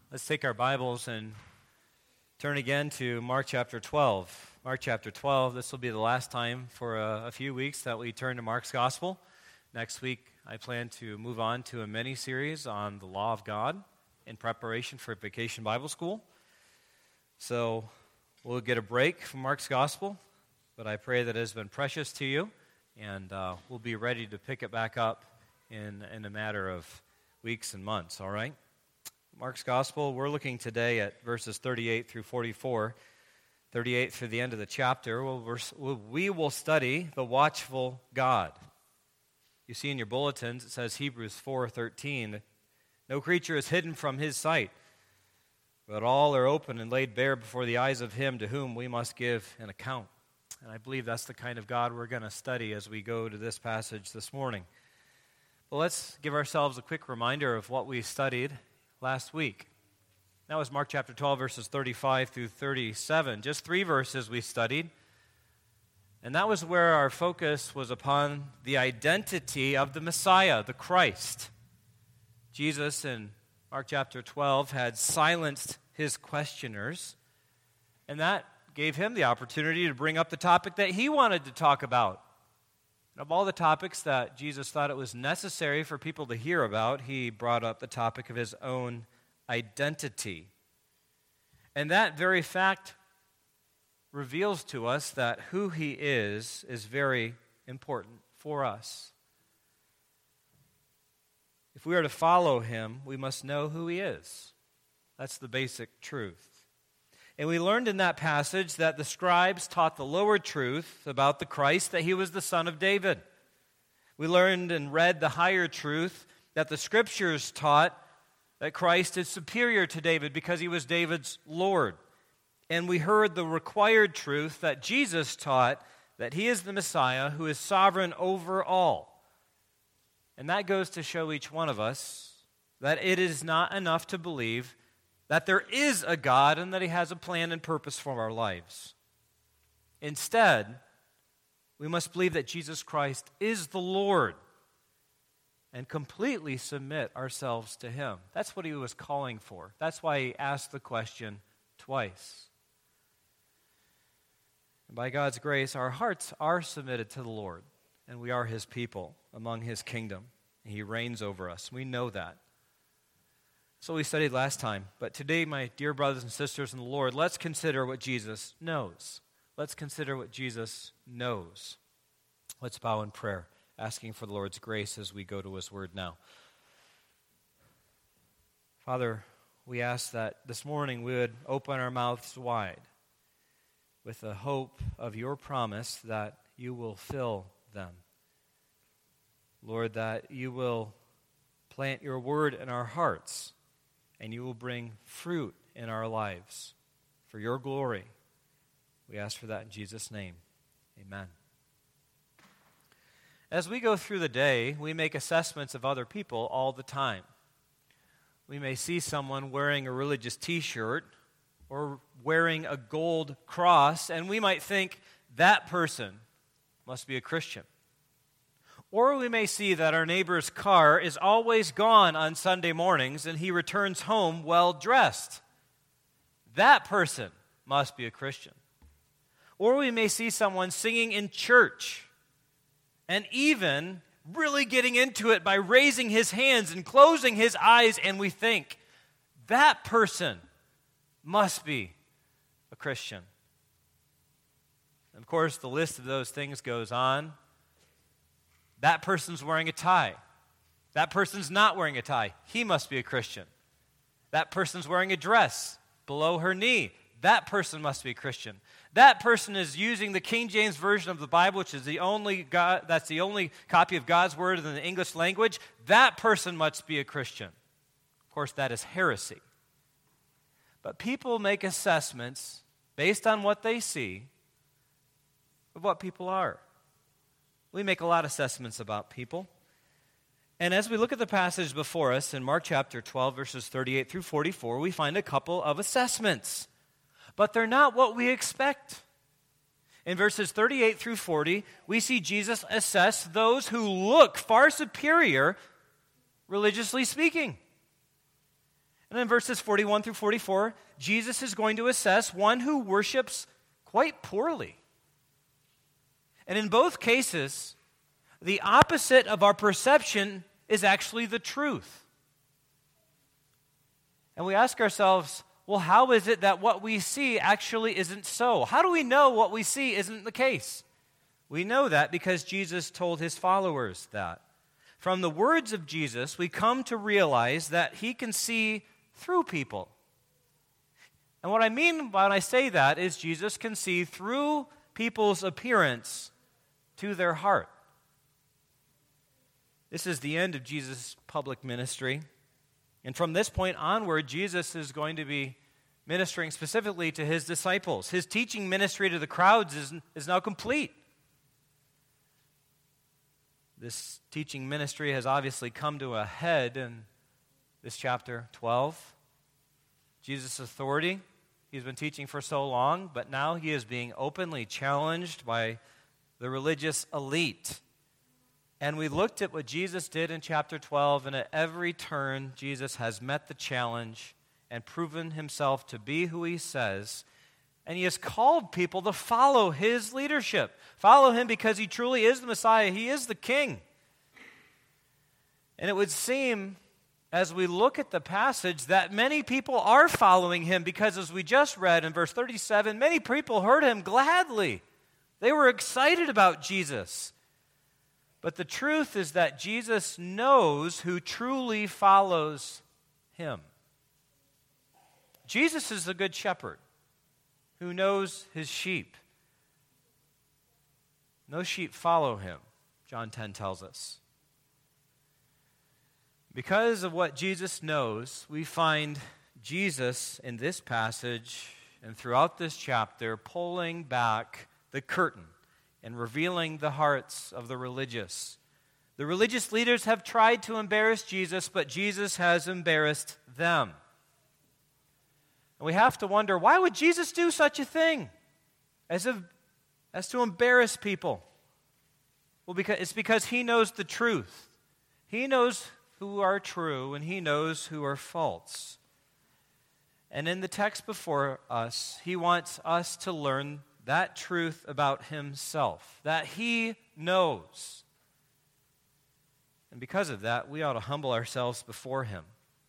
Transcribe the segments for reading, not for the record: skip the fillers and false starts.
Let's take our Bibles and turn again to Mark chapter 12. Mark chapter 12, this will be the last time for a few weeks that we turn to Mark's Gospel. Next week, I plan to move on to a mini-series on the law of God in preparation for Vacation Bible School. So we'll get a break from Mark's Gospel, but I pray that it has been precious to you, and we'll be ready to pick it back up in a matter of weeks and months, all right? Mark's Gospel, we're looking today at verses 38 through 44, 38 through the end of the chapter. We will study the watchful God. You see in your bulletins, it says Hebrews 4:13, no creature is hidden from his sight, but all are open and laid bare before the eyes of him to whom we must give an account. And I believe that's the kind of God we're going to study as we go to this passage this morning. Well, let's give ourselves a quick reminder of what we studied last week. That was Mark chapter 12, verses 35 through 37. Just 3 verses we studied. And that was where our focus was upon the identity of the Messiah, the Christ. Jesus in Mark chapter 12 had silenced his questioners, and that gave him the opportunity to bring up the topic that he wanted to talk about. Of all the topics that Jesus thought it was necessary for people to hear about, he brought up the topic of his own identity. And that very fact reveals to us that who he is very important for us. If we are to follow him, we must know who he is. That's the basic truth. And we learned in that passage that the scribes taught the lower truth about the Christ, that he was the son of David. We learned and read the higher truth that the Scriptures taught that Christ is superior to David because he was David's Lord. And we heard the required truth that Jesus taught that he is the Messiah who is sovereign over all. And that goes to show each one of us that it is not enough to believe that there is a God and that he has a plan and purpose for our lives. Instead, we must believe that Jesus Christ is the Lord and completely submit ourselves to him. That's what he was calling for. That's why he asked the question twice. And by God's grace, our hearts are submitted to the Lord, and we are his people among his kingdom. He reigns over us. We know that. So we studied last time. But today, my dear brothers and sisters in the Lord, let's consider what Jesus knows. Let's consider what Jesus knows. Let's bow in prayer, asking for the Lord's grace as we go to his word now. Father, we ask that this morning we would open our mouths wide with the hope of your promise that you will fill them. Lord, that you will plant your word in our hearts, and you will bring fruit in our lives for your glory. We ask for that in Jesus' name. Amen. As we go through the day, we make assessments of other people all the time. We may see someone wearing a religious t-shirt or wearing a gold cross, and we might think that person must be a Christian. Or we may see that our neighbor's car is always gone on Sunday mornings and he returns home well-dressed. That person must be a Christian. Or we may see someone singing in church and even really getting into it by raising his hands and closing his eyes, and we think, that person must be a Christian. And of course, the list of those things goes on. That person's wearing a tie. That person's not wearing a tie. He must be a Christian. That person's wearing a dress below her knee. That person must be a Christian. That person is using the King James Version of the Bible, which is the only copy of God's Word in the English language. That person must be a Christian. Of course, that is heresy. But people make assessments based on what they see of what people are. We make a lot of assessments about people. And as we look at the passage before us in Mark chapter 12, verses 38 through 44, we find a couple of assessments. But they're not what we expect. In verses 38 through 40, we see Jesus assess those who look far superior, religiously speaking. And in verses 41 through 44, Jesus is going to assess one who worships quite poorly. And in both cases, the opposite of our perception is actually the truth. And we ask ourselves, well, how is it that what we see actually isn't so? How do we know what we see isn't the case? We know that because Jesus told his followers that. From the words of Jesus, we come to realize that he can see through people. And what I mean when I say that is Jesus can see through people's appearance to their heart. This is the end of Jesus' public ministry. And from this point onward, Jesus is going to be ministering specifically to his disciples. His teaching ministry to the crowds is now complete. This teaching ministry has obviously come to a head in this chapter 12. Jesus' authority, he's been teaching for so long, but now he is being openly challenged by the religious elite. And we looked at what Jesus did in chapter 12, and at every turn, Jesus has met the challenge and proven himself to be who he says. And he has called people to follow his leadership. Follow him because he truly is the Messiah. He is the King. And it would seem, as we look at the passage, that many people are following him because, as we just read in verse 37, many people heard him gladly. They were excited about Jesus. But the truth is that Jesus knows who truly follows him. Jesus is the good shepherd who knows his sheep. No sheep follow him, John 10 tells us. Because of what Jesus knows, we find Jesus in this passage and throughout this chapter pulling back the curtain and revealing the hearts of the religious. The religious leaders have tried to embarrass Jesus, but Jesus has embarrassed them. And we have to wonder, why would Jesus do such a thing as to embarrass people? Well, it's because he knows the truth. He knows who are true, and he knows who are false. And in the text before us, he wants us to learn that truth about himself, that he knows. And because of that, we ought to humble ourselves before him.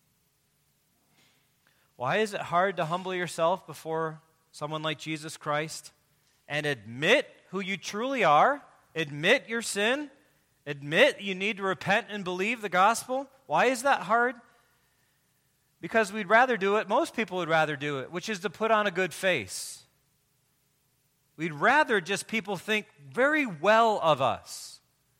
Why is it hard to humble yourself before someone like Jesus Christ and admit who you truly are? Admit your sin? Admit you need to repent and believe the gospel? Why is that hard? Because we'd rather do it, most people would rather do it, which is to put on a good face. We'd rather just people think very well of us.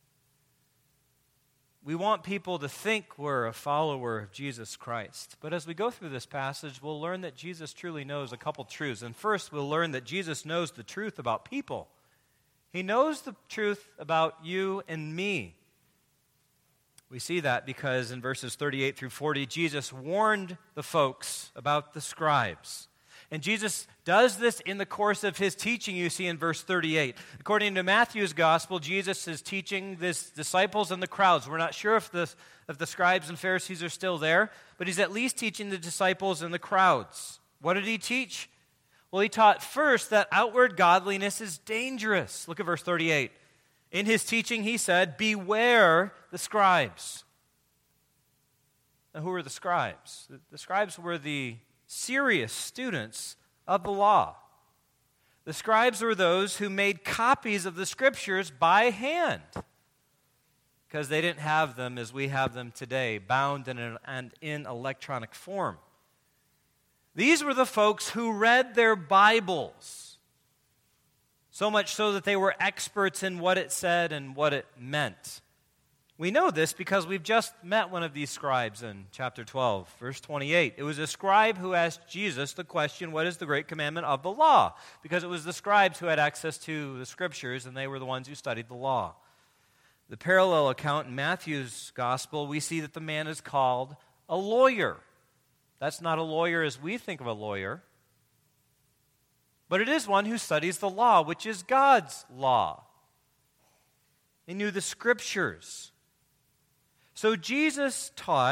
We want people to think we're a follower of Jesus Christ. But as we go through this passage, we'll learn that Jesus truly knows a couple truths. And first, we'll learn that Jesus knows the truth about people. He knows the truth about you and me. We see that because in verses 38 through 40, Jesus warned the folks about the scribes. And Jesus does this in the course of his teaching, you see in verse 38. According to Matthew's gospel, Jesus is teaching his disciples and the crowds. We're not sure if the scribes and Pharisees are still there, but he's at least teaching the disciples and the crowds. What did he teach? Well, he taught first that outward godliness is dangerous. Look at verse 38. In his teaching, he said, beware the scribes. Now, who were the scribes? The scribes were the serious students of the law. The scribes were those who made copies of the scriptures by hand because they didn't have them as we have them today, bound in electronic form. These were the folks who read their Bibles, so much so that they were experts in what it said and what it meant. We know this because we've just met one of these scribes in chapter 12, verse 28. It was a scribe who asked Jesus the question, what is the great commandment of the law? Because it was the scribes who had access to the scriptures, and they were the ones who studied the law. The parallel account in Matthew's gospel, we see that the man is called a lawyer. That's not a lawyer as we think of a lawyer, but it is one who studies the law, which is God's law. He knew the scriptures. So Jesus taught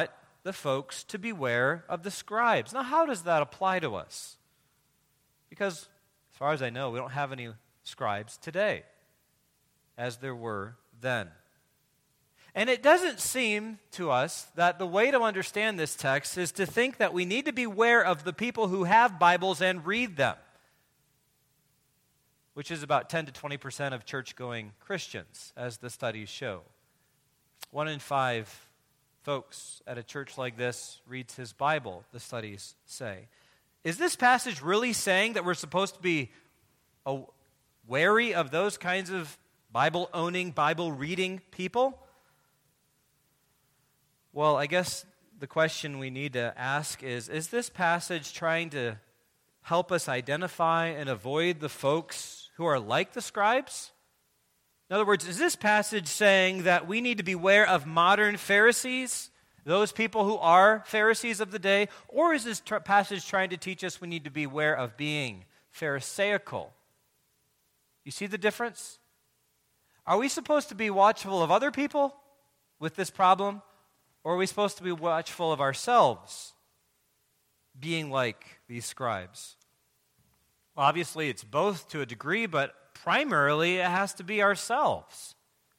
the folks to beware of the scribes. Now, how does that apply to us? Because, as far as I know, we don't have any scribes today, as there were then. And it doesn't seem to us that the way to understand this text is to think that we need to beware of the people who have Bibles and read them, which is about 10 to 20% of church-going Christians, as the studies show. 1 in 5 folks at a church like this reads his Bible, the studies say. Is this passage really saying that we're supposed to be wary of those kinds of Bible-owning, Bible-reading people? Well, I guess the question we need to ask is this passage trying to help us identify and avoid the folks who are like the scribes? In other words, is this passage saying that we need to beware of modern Pharisees, those people who are Pharisees of the day? Or is this passage trying to teach us we need to beware of being Pharisaical? You see the difference? Are we supposed to be watchful of other people with this problem? Or are we supposed to be watchful of ourselves, being like these scribes? Well, obviously, it's both to a degree, but primarily it has to be ourselves.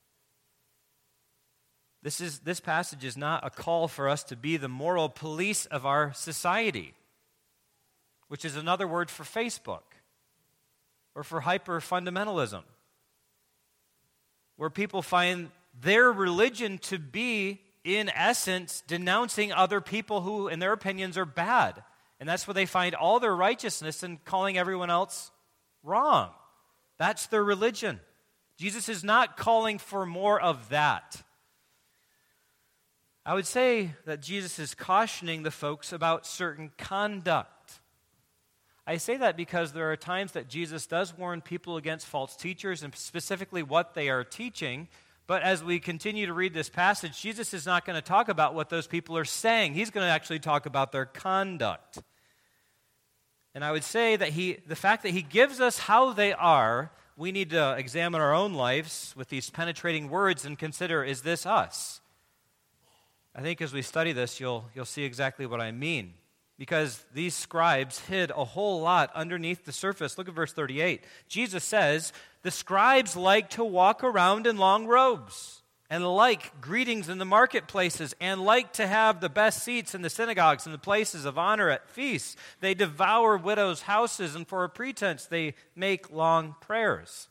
This passage is not a call for us to be the moral police of our society, which is another word for Facebook or for hyper-fundamentalism, where people find their religion to be, in essence, denouncing other people who, in their opinions, are bad. And that's where they find all their righteousness in calling everyone else wrong. That's their religion. Jesus is not calling for more of that. I would say that Jesus is cautioning the folks about certain conduct. I say that because there are times that Jesus does warn people against false teachers and specifically what they are teaching. But as we continue to read this passage, Jesus is not going to talk about what those people are saying. He's going to actually talk about their conduct. And I would say that the fact that he gives us how they are, we need to examine our own lives with these penetrating words and consider, is this us? I think as we study this, you'll see exactly what I mean. Because these scribes hid a whole lot underneath the surface. Look at verse 38. Jesus says, the scribes like to walk around in long robes and like greetings in the marketplaces and like to have the best seats in the synagogues and the places of honor at feasts. They devour widows' houses, and for a pretense they make long prayers.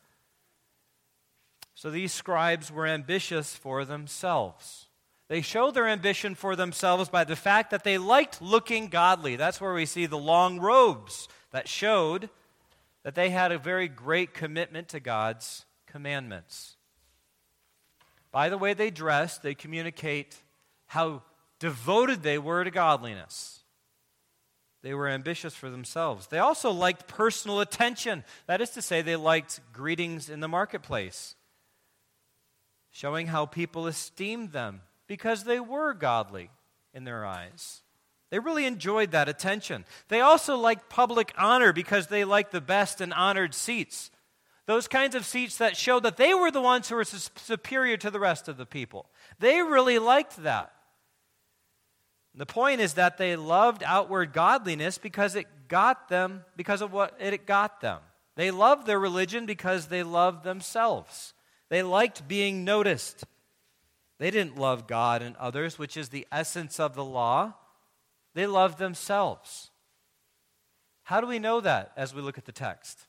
So these scribes were ambitious for themselves. They show their ambition for themselves by the fact that they liked looking godly. That's where we see the long robes that showed that they had a very great commitment to God's commandments. By the way they dressed, they communicate how devoted they were to godliness. They were ambitious for themselves. They also liked personal attention. That is to say, they liked greetings in the marketplace, showing how people esteemed them because they were godly in their eyes. They really enjoyed that attention. They also liked public honor because they liked the best and honored seats. Those kinds of seats that showed that they were the ones who were superior to the rest of the people. They really liked that. The point is that they loved outward godliness because it got them, because of what it got them. They loved their religion because they loved themselves. They liked being noticed. They didn't love God and others, which is the essence of the law. They loved themselves. How do we know that as we look at the text?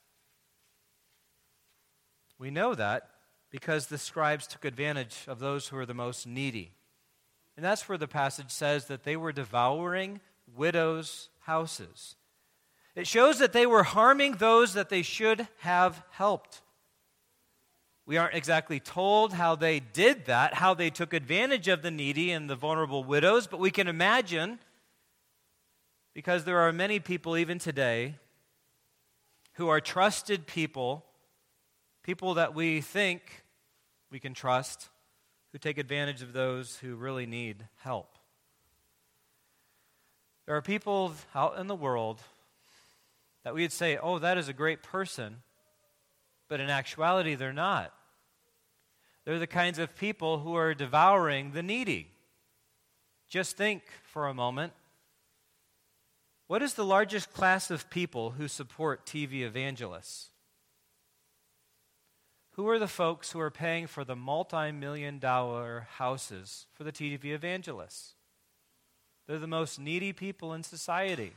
We know that because the scribes took advantage of those who were the most needy. And that's where the passage says that they were devouring widows' houses. It shows that they were harming those that they should have helped. We aren't exactly told how they did that, how they took advantage of the needy and the vulnerable widows, but we can imagine, because there are many people even today who are trusted people that we think we can trust, who take advantage of those who really need help. There are people out in the world that we would say, oh, that is a great person, but in actuality, they're not. They're the kinds of people who are devouring the needy. Just think for a moment. What is the largest class of people who support TV evangelists? Who are the folks who are paying for the multi-million-dollar houses for the TV evangelists? They're the most needy people in society.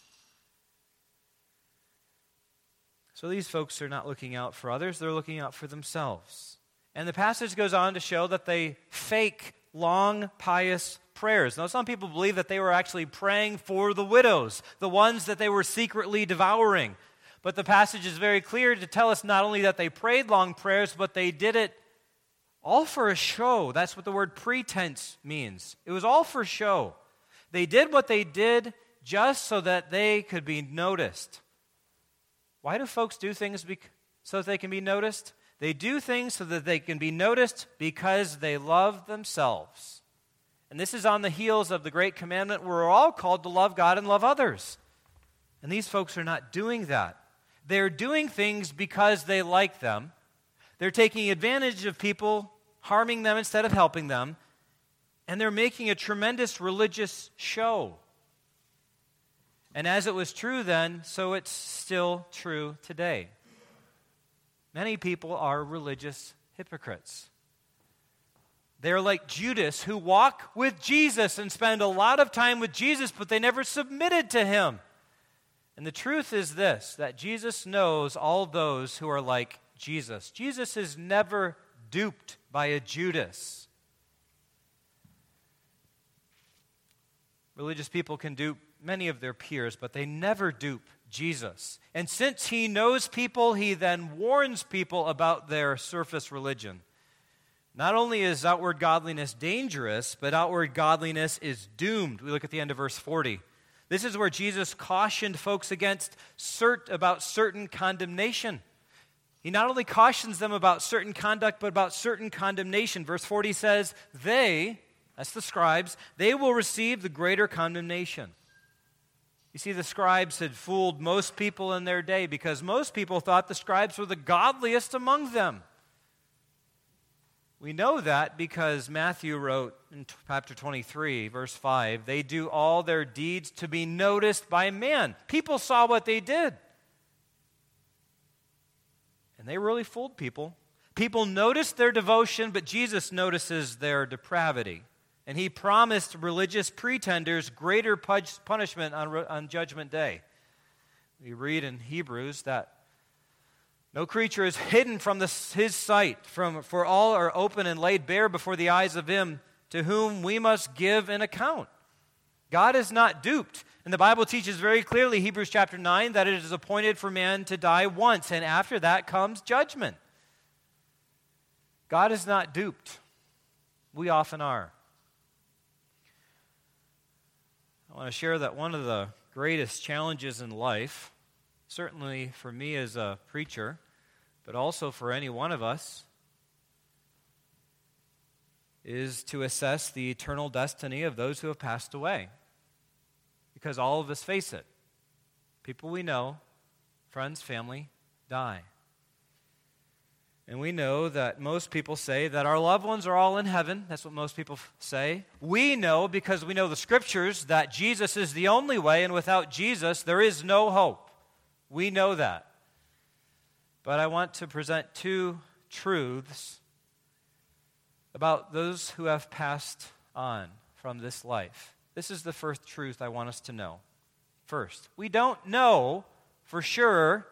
So these folks are not looking out for others, they're looking out for themselves. And the passage goes on to show that they fake long, pious prayers. Now, some people believe that they were actually praying for the widows, the ones that they were secretly devouring. But the passage is very clear to tell us not only that they prayed long prayers, but they did it all for a show. That's what the word pretense means. It was all for show. They did what they did just so that they could be noticed. Why do folks do things so that they can be noticed? They do things so that they can be noticed because they love themselves. And this is on the heels of the great commandment where we're all called to love God and love others. And these folks are not doing that. They're doing things because they like them. They're taking advantage of people, harming them instead of helping them. And they're making a tremendous religious show. And as it was true then, so it's still true today. Many people are religious hypocrites. They're like Judas, who walk with Jesus and spend a lot of time with Jesus, but they never submitted to him. And the truth is this, that Jesus knows all those who are like Jesus. Jesus is never duped by a Judas. Religious people can dupe many of their peers, but they never dupe Jesus. And since he knows people, he then warns people about their surface religion. Not only is outward godliness dangerous, but outward godliness is doomed. We look at the end of verse 40. This is where Jesus cautioned folks against about certain condemnation. He not only cautions them about certain conduct, but about certain condemnation. Verse 40 says, that's the scribes, they will receive the greater condemnation. You see, the scribes had fooled most people in their day because most people thought the scribes were the godliest among them. We know that because Matthew wrote in chapter 23, verse 5, they do all their deeds to be noticed by man. People saw what they did. And they really fooled people. People noticed their devotion, but Jesus notices their depravity. And he promised religious pretenders greater punishment on Judgment Day. We read in Hebrews that no creature is hidden from his sight, for all are open and laid bare before the eyes of him to whom we must give an account. God is not duped. And the Bible teaches very clearly, Hebrews chapter 9, that it is appointed for man to die once, and after that comes judgment. God is not duped. We often are. I want to share that one of the greatest challenges in life, certainly for me as a preacher, but also for any one of us, is to assess the eternal destiny of those who have passed away. Because all of us face it. People we know, friends, family, die. And we know that most people say that our loved ones are all in heaven. That's what most people say. We know, because we know the Scriptures, that Jesus is the only way, and without Jesus, there is no hope. We know that. But I want to present two truths about those who have passed on from this life. This is the first truth I want us to know. First, we don't know for sure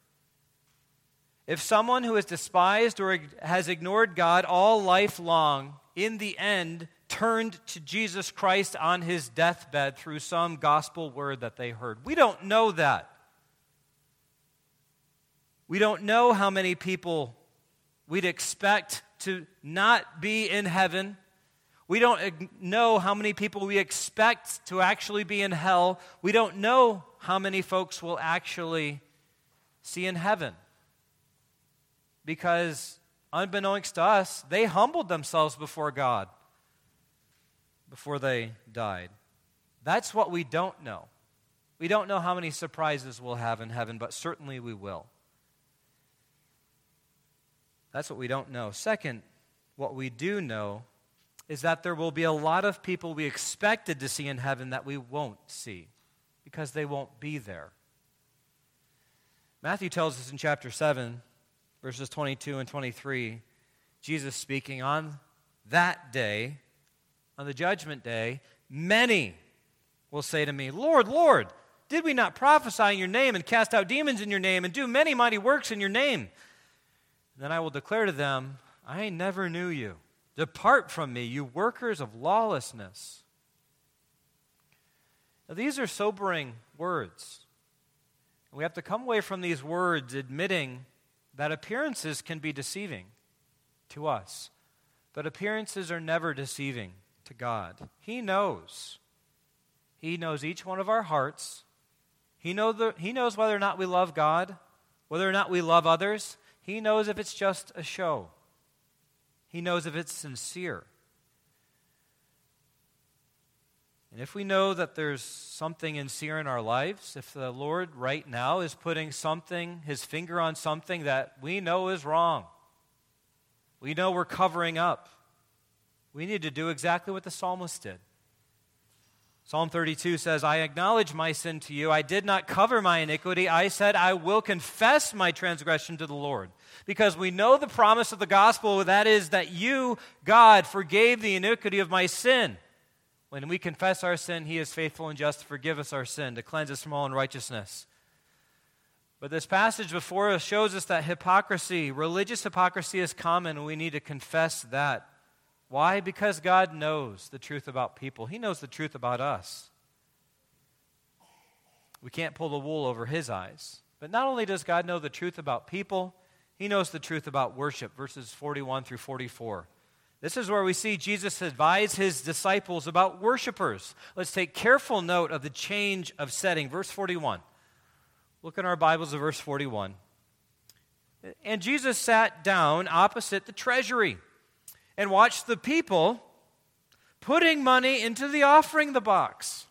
if someone who has despised or has ignored God all life long, in the end, turned to Jesus Christ on his deathbed through some gospel word that they heard. We don't know that. We don't know how many people we'd expect to not be in heaven. We don't know how many people we expect to actually be in hell. We don't know how many folks will actually see in heaven. Because, unbeknownst to us, they humbled themselves before God before they died. That's what we don't know. We don't know how many surprises we'll have in heaven, but certainly we will. That's what we don't know. Second, what we do know is that there will be a lot of people we expected to see in heaven that we won't see because they won't be there. Matthew tells us in chapter 7, verses 22 and 23, Jesus speaking, on that day, on the judgment day, many will say to me, Lord, Lord, did we not prophesy in your name and cast out demons in your name and do many mighty works in your name? And then I will declare to them, I never knew you. Depart from me, you workers of lawlessness. Now, these are sobering words. We have to come away from these words admitting that appearances can be deceiving to us. But appearances are never deceiving to God. He knows. He knows each one of our hearts. He knows whether or not we love God, whether or not we love others. He knows if it's just a show. He knows if it's sincere. And if we know that there's something sincere in our lives, if the Lord right now is putting something, his finger on something that we know is wrong, we know we're covering up, we need to do exactly what the psalmist did. Psalm 32 says, I acknowledge my sin to you. I did not cover my iniquity. I said, I will confess my transgression to the Lord. Because we know the promise of the gospel, that is that you, God, forgave the iniquity of my sin. When we confess our sin, he is faithful and just to forgive us our sin, to cleanse us from all unrighteousness. But this passage before us shows us that hypocrisy, religious hypocrisy is common, and we need to confess that. Why? Because God knows the truth about people. He knows the truth about us. We can't pull the wool over his eyes. But not only does God know the truth about people, he knows the truth about worship, verses 41 through 44. This is where we see Jesus advise his disciples about worshipers. Let's take careful note of the change of setting. Verse 41. Look in our Bibles at verse 41. And Jesus sat down opposite the treasury and watched the people putting money into the offering box.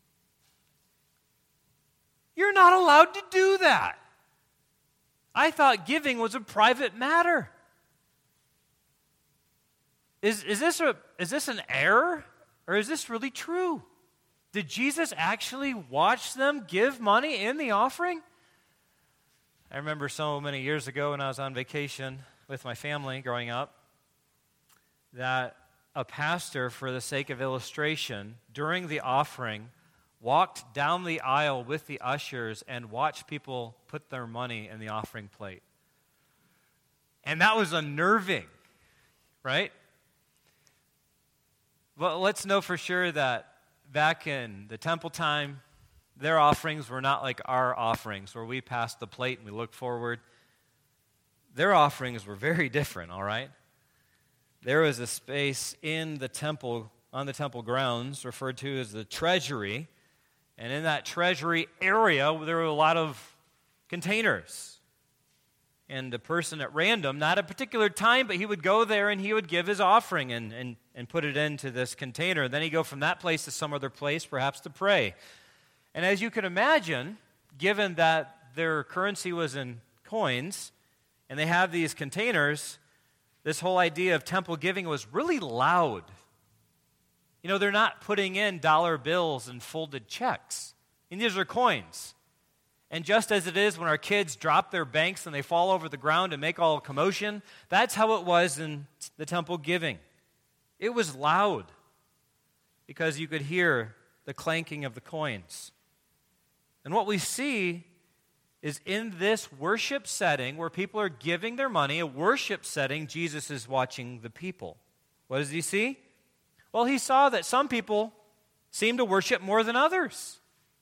You're not allowed to do that. I thought giving was a private matter. Is this an error, or is this really true? Did Jesus actually watch them give money in the offering? I remember so many years ago when I was on vacation with my family growing up, that a pastor, for the sake of illustration, during the offering, walked down the aisle with the ushers and watched people put their money in the offering plate. And that was unnerving, right? Well, let's know for sure that back in the temple time, their offerings were not like our offerings, where we pass the plate and we look forward. Their offerings were very different, all right? There was a space in the temple, on the temple grounds, referred to as the treasury. And in that treasury area, there were a lot of containers. And the person at random, not a particular time, but he would go there and he would give his offering and put it into this container. Then he'd go from that place to some other place, perhaps to pray. And as you can imagine, given that their currency was in coins, and they have these containers, this whole idea of temple giving was really loud. You know, they're not putting in dollar bills and folded checks. And these are coins. And just as it is when our kids drop their banks and they fall over the ground and make all commotion, that's how it was in the temple giving. It was loud because you could hear the clanking of the coins. And what we see is in this worship setting where people are giving their money, a worship setting, Jesus is watching the people. What does he see? Well, he saw that some people seemed to worship more than others.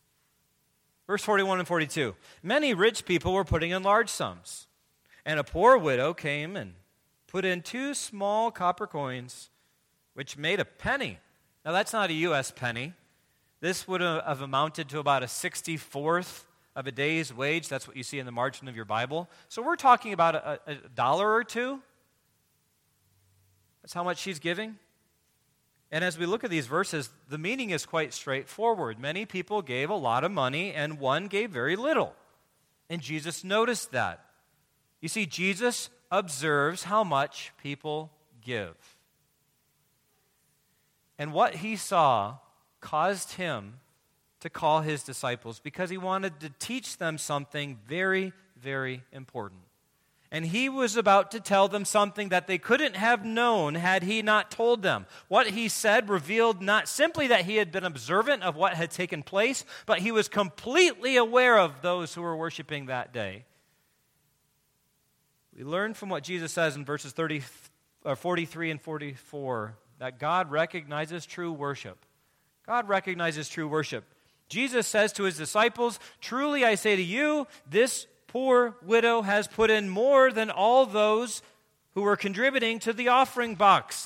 Verse 41 and 42. Many rich people were putting in large sums, and a poor widow came and put in 2 small copper coins, which made a penny. Now, that's not a U.S. penny. This would have amounted to about a 64th of a day's wage. That's what you see in the margin of your Bible. So we're talking about a dollar or two. That's how much she's giving. And as we look at these verses, the meaning is quite straightforward. Many people gave a lot of money, and one gave very little. And Jesus noticed that. You see, Jesus observes how much people give. And what he saw caused him to call his disciples because he wanted to teach them something very, very important. And he was about to tell them something that they couldn't have known had he not told them. What he said revealed not simply that he had been observant of what had taken place, but he was completely aware of those who were worshiping that day. We learn from what Jesus says in verses 43 and 44 that God recognizes true worship. God recognizes true worship. Jesus says to his disciples, "Truly I say to you, this poor widow has put in more than all those who were contributing to the offering box."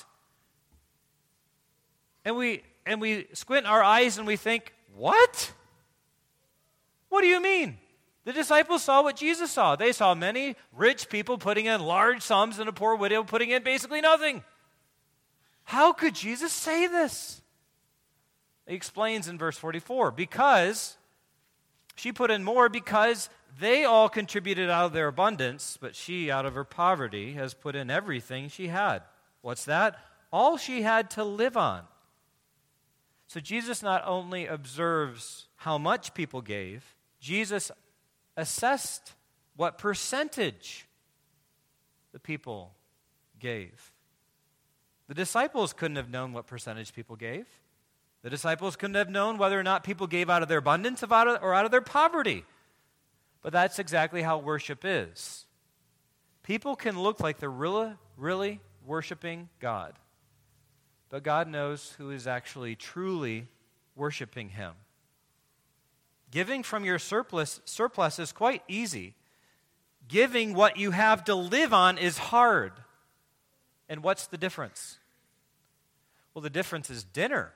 And we squint our eyes and we think, what? What do you mean? The disciples saw what Jesus saw. They saw many rich people putting in large sums and a poor widow putting in basically nothing. How could Jesus say this? He explains in verse 44, because she put in more because they all contributed out of their abundance, but she, out of her poverty, has put in everything she had. What's that? All she had to live on. So Jesus not only observes how much people gave, Jesus assessed what percentage the people gave. The disciples couldn't have known what percentage people gave. The disciples couldn't have known whether or not people gave out of their abundance or out of their poverty. But that's exactly how worship is. People can look like they're really worshiping God. But God knows who is actually truly worshiping him. Giving from your surplus is quite easy. Giving what you have to live on is hard. And what's the difference? Well, the difference is dinner.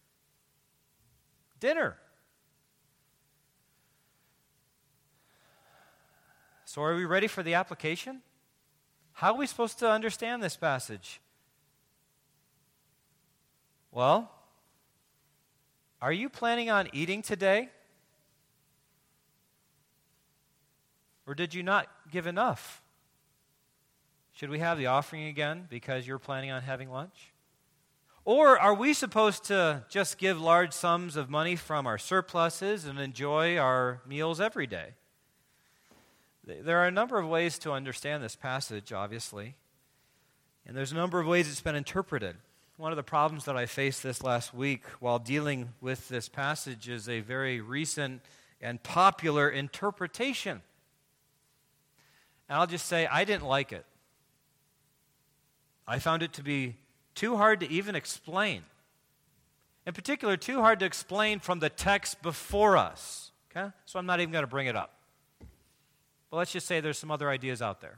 Dinner. So are we ready for the application? How are we supposed to understand this passage? Well, are you planning on eating today? Or did you not give enough? Should we have the offering again because you're planning on having lunch? Or are we supposed to just give large sums of money from our surpluses and enjoy our meals every day? There are a number of ways to understand this passage, obviously. And there's a number of ways it's been interpreted. One of the problems that I faced this last week while dealing with this passage is a very recent and popular interpretation. And I'll just say, I didn't like it. I found it to be too hard to even explain. In particular, too hard to explain from the text before us. Okay? So I'm not even going to bring it up. But let's just say there's some other ideas out there.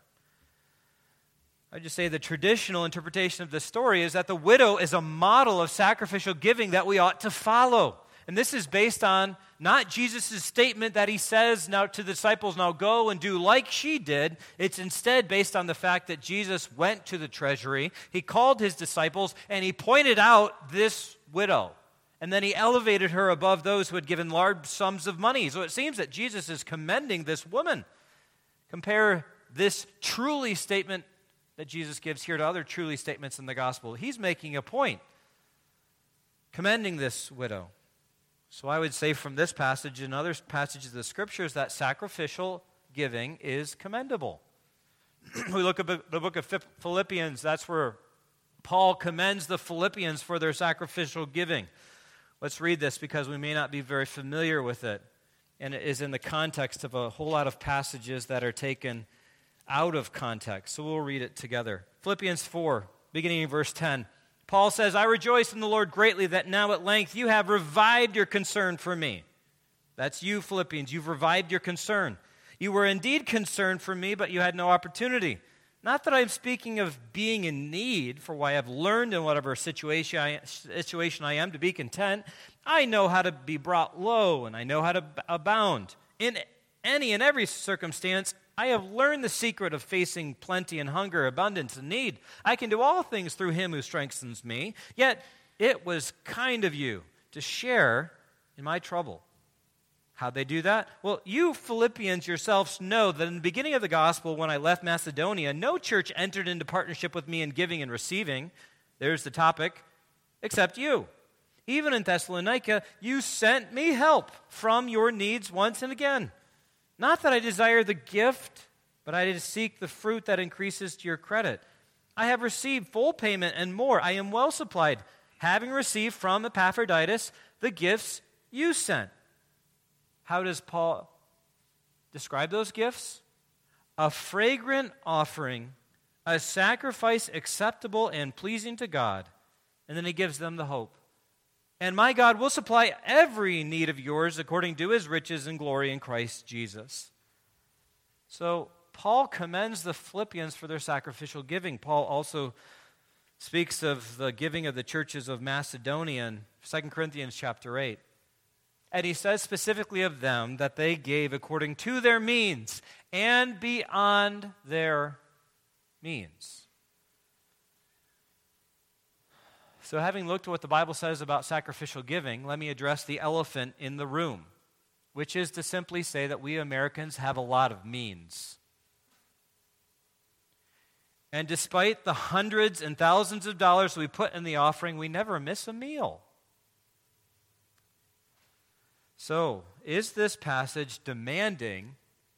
I just say the traditional interpretation of this story is that the widow is a model of sacrificial giving that we ought to follow. And this is based on not Jesus' statement that he says now to the disciples, now go and do like she did. It's instead based on the fact that Jesus went to the treasury, he called his disciples, and he pointed out this widow. And then he elevated her above those who had given large sums of money. So it seems that Jesus is commending this woman. Compare this truly statement that Jesus gives here to other truly statements in the gospel. He's making a point, commending this widow. So I would say from this passage and other passages of the Scriptures that sacrificial giving is commendable. We look at the book of Philippians. That's where Paul commends the Philippians for their sacrificial giving. Let's read this because we may not be very familiar with it. And it is in the context of a whole lot of passages that are taken out of context. So we'll read it together. Philippians 4, beginning in verse 10. Paul says, I rejoice in the Lord greatly that now at length you have revived your concern for me. That's you, Philippians. You've revived your concern. You were indeed concerned for me, but you had no opportunity. Not that I'm speaking of being in need, for I have learned in whatever situation I am to be content. I know how to be brought low, and I know how to abound. In any and every circumstance, I have learned the secret of facing plenty and hunger, abundance and need. I can do all things through him who strengthens me. Yet it was kind of you to share in my trouble. How'd they do that? Well, you Philippians yourselves know that in the beginning of the gospel, when I left Macedonia, no church entered into partnership with me in giving and receiving. There's the topic, except you. Even in Thessalonica, you sent me help from your needs once and again. Not that I desire the gift, but I did seek the fruit that increases to your credit. I have received full payment and more. I am well supplied, having received from Epaphroditus the gifts you sent. How does Paul describe those gifts? A fragrant offering, a sacrifice acceptable and pleasing to God. And then he gives them the hope. And my God will supply every need of yours according to his riches and glory in Christ Jesus. So Paul commends the Philippians for their sacrificial giving. Paul also speaks of the giving of the churches of Macedonia in 2 Corinthians chapter 8. And he says specifically of them that they gave according to their means and beyond their means. So having looked at what the Bible says about sacrificial giving, let me address the elephant in the room, which is to simply say that we Americans have a lot of means. And despite the hundreds and thousands of dollars we put in the offering, we never miss a meal. So, is this passage demanding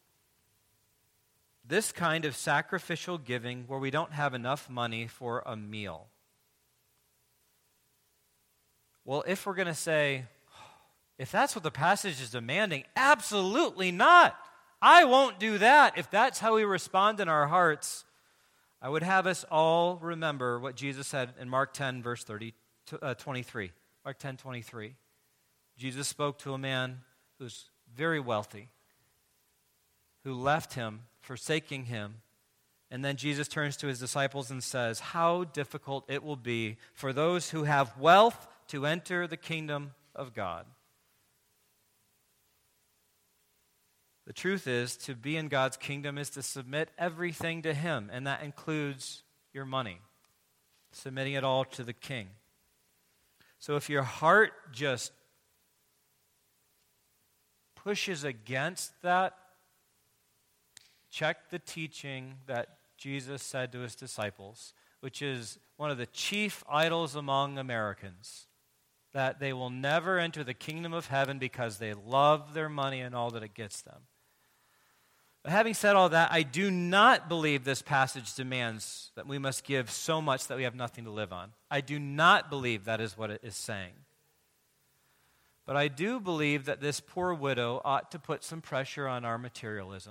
this kind of sacrificial giving where we don't have enough money for a meal? Well, if we're going to say, if that's what the passage is demanding, absolutely not. I won't do that. If that's how we respond in our hearts, I would have us all remember what Jesus said in Mark 10, verse 23. Mark 10, 23. Jesus spoke to a man who was very wealthy, who left him, forsaking him. And then Jesus turns to his disciples and says, how difficult it will be for those who have wealth to enter the kingdom of God. The truth is, to be in God's kingdom is to submit everything to him, and that includes your money, submitting it all to the king. So if your heart just pushes against that, check the teaching that Jesus said to his disciples, which is one of the chief idols among Americans, that they will never enter the kingdom of heaven because they love their money and all that it gets them. But having said all that, I do not believe this passage demands that we must give so much that we have nothing to live on. I do not believe that is what it is saying. But I do believe that this poor widow ought to put some pressure on our materialism.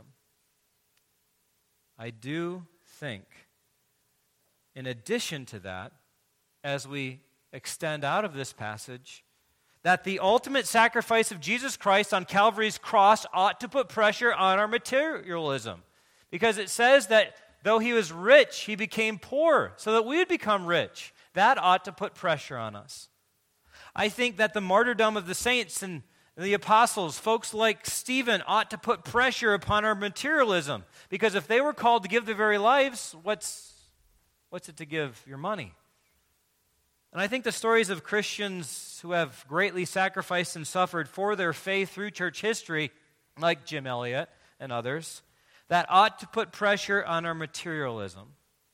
I do think, in addition to that, as we extend out of this passage, that the ultimate sacrifice of Jesus Christ on Calvary's cross ought to put pressure on our materialism. Because it says that though he was rich, he became poor so that we would become rich. That ought to put pressure on us. I think that the martyrdom of the saints and the apostles, folks like Stephen, ought to put pressure upon our materialism. Because if they were called to give their very lives, what's it to give your money? And I think the stories of Christians who have greatly sacrificed and suffered for their faith through church history, like Jim Elliot and others, that ought to put pressure on our materialism.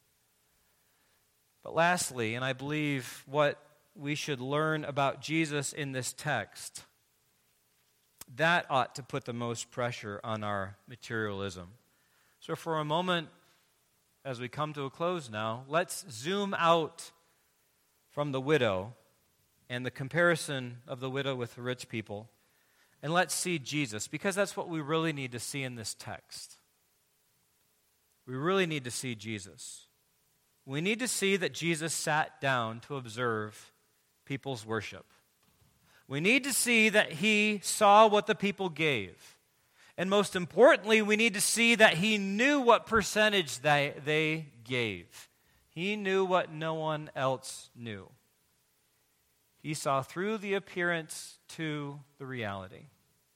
But lastly, and I believe what we should learn about Jesus in this text, that ought to put the most pressure on our materialism. So for a moment, as we come to a close now, let's zoom out from the widow and the comparison of the widow with the rich people, and let's see Jesus, because that's what we really need to see in this text. We really need to see Jesus. We need to see that Jesus sat down to observe people's worship. We need to see that he saw what the people gave. And most importantly, we need to see that he knew what percentage they gave. He knew what no one else knew. He saw through the appearance to the reality.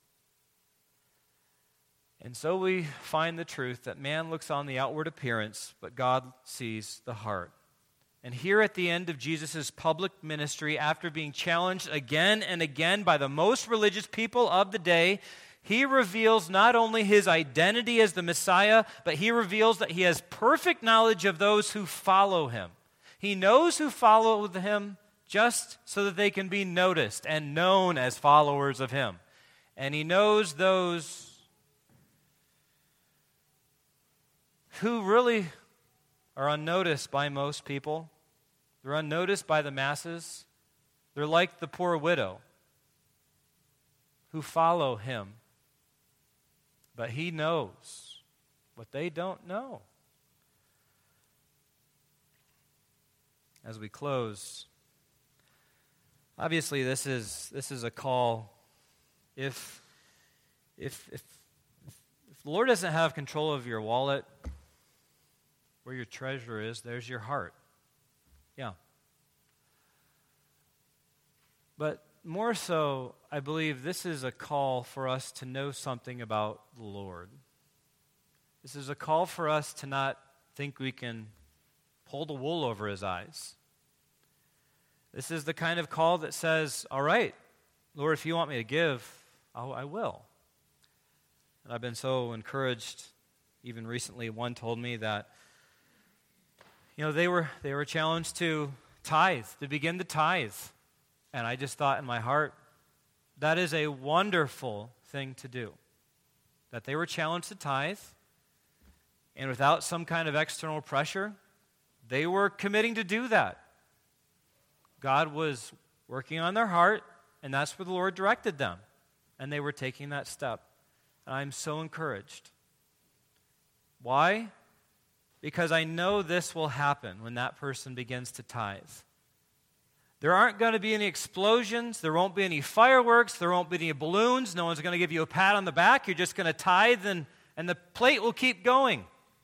And so we find the truth that man looks on the outward appearance, but God sees the heart. And here at the end of Jesus' public ministry, after being challenged again and again by the most religious people of the day, he reveals not only his identity as the Messiah, but he reveals that he has perfect knowledge of those who follow him. He knows who follow him just so that they can be noticed and known as followers of him. And he knows those who really are unnoticed by most people. They're unnoticed by the masses. They're like the poor widow who follow him. But he knows what they don't know. As we close, obviously this is a call. If the Lord doesn't have control of your wallet, where your treasure is, there's your heart. Yeah. But more so, I believe this is a call for us to know something about the Lord. This is a call for us to not think we can pull the wool over his eyes. This is the kind of call that says, all right, Lord, if you want me to give, I will. And I've been so encouraged. Even recently, one told me that, they were challenged to tithe, to begin to tithe. And I just thought in my heart, that is a wonderful thing to do. That they were challenged to tithe, and without some kind of external pressure, they were committing to do that. God was working on their heart, and that's where the Lord directed them. And they were taking that step. And I'm so encouraged. Why? Because I know this will happen when that person begins to tithe. There aren't going to be any explosions. There won't be any fireworks. There won't be any balloons. No one's going to give you a pat on the back. You're just going to tithe, and the plate will keep going.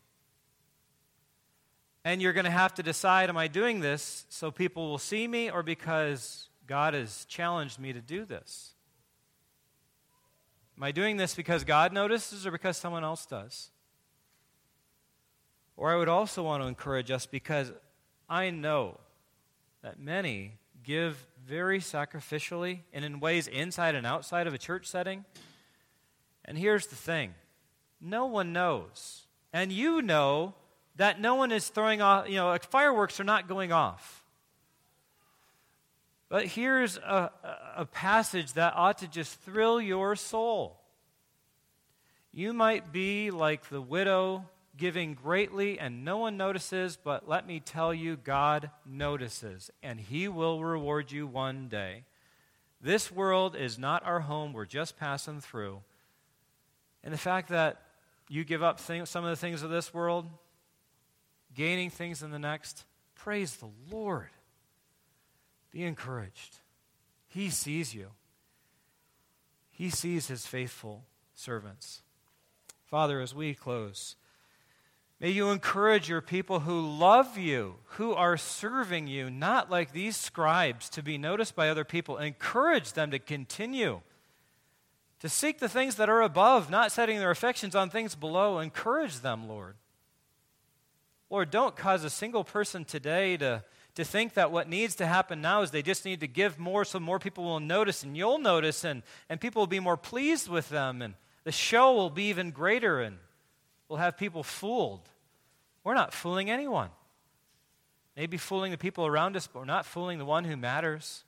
And you're going to have to decide, am I doing this so people will see me, or because God has challenged me to do this? Am I doing this because God notices or because someone else does? Or I would also want to encourage us, because I know that many give very sacrificially and in ways inside and outside of a church setting. And here's the thing. No one knows. And you know that no one is throwing off, fireworks are not going off. But here's a passage that ought to just thrill your soul. You might be like the widow giving greatly and no one notices, but let me tell you, God notices, and he will reward you one day. This world is not our home. We're just passing through. And the fact that you give up some of the things of this world, gaining things in the next, praise the Lord. Be encouraged. He sees you. He sees his faithful servants. Father, as we close, may you encourage your people who love you, who are serving you, not like these scribes to be noticed by other people. Encourage them to continue to seek the things that are above, not setting their affections on things below. Encourage them, Lord. Lord, don't cause a single person today to think that what needs to happen now is they just need to give more so more people will notice, and you'll notice, and people will be more pleased with them, and the show will be even greater, and we'll have people fooled. We're not fooling anyone. Maybe fooling the people around us, but we're not fooling the one who matters.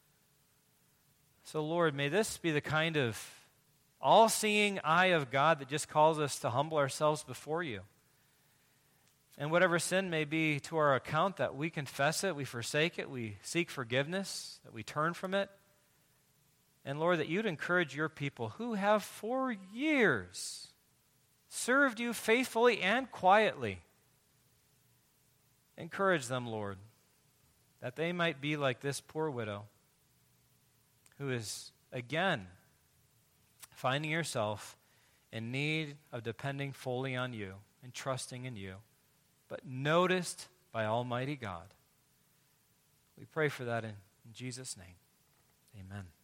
So, Lord, may this be the kind of all-seeing eye of God that just calls us to humble ourselves before you. And whatever sin may be to our account, that we confess it, we forsake it, we seek forgiveness, that we turn from it. And Lord, that you'd encourage your people who have for years served you faithfully and quietly. Encourage them, Lord, that they might be like this poor widow who is, again, finding herself in need of depending fully on you and trusting in you, but noticed by Almighty God. We pray for that in Jesus' name. Amen.